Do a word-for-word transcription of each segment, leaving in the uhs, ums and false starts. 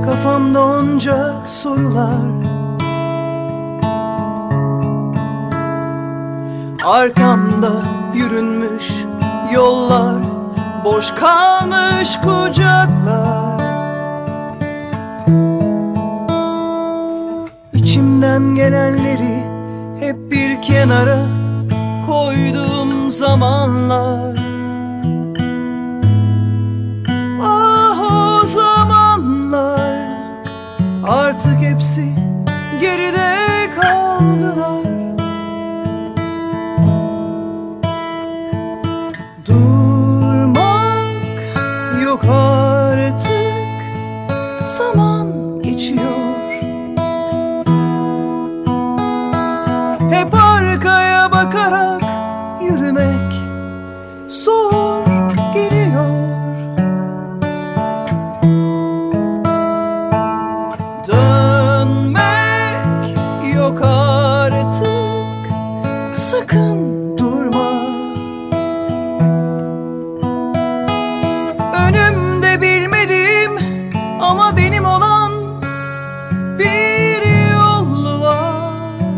Kafamda onca sorular, arkamda yürünmüş yollar, boş kalmış kucaklar. İçimden gelenleri hep bir kenara koyduğum zamanlar. Ah o zamanlar, artık hepsi geride kaldılar. Durmak yok artık, zaman geçiyor. Hep arkaya bakarak yürümek zor geliyor. Dönmek yok artık, sakın durma. Önümde bilmediğim ama benim olan bir yol var.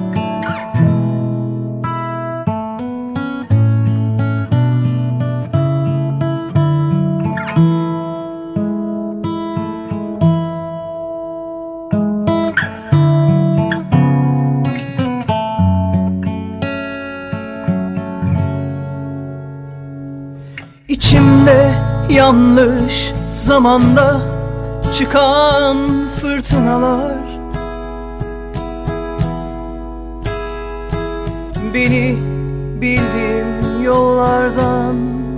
İçimde yanlış zamanda çıkan fırtınalar beni bildiğim yollardan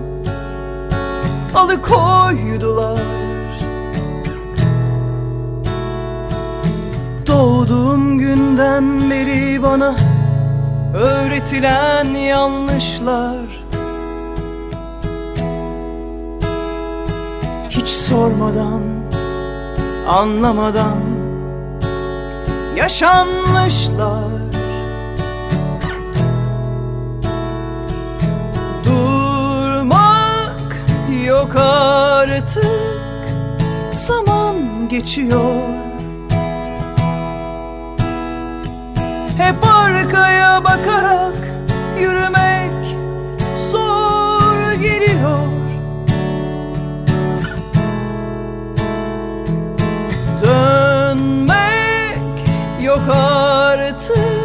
alıkoydular. Doğduğum günden beri bana öğretilen yanlışlar, hiç sormadan, anlamadan yaşanmışlar. Durmak yok artık, zaman geçiyor. Hep arkaya bakarak yürümek zor geliyor. Dönmek yok artık,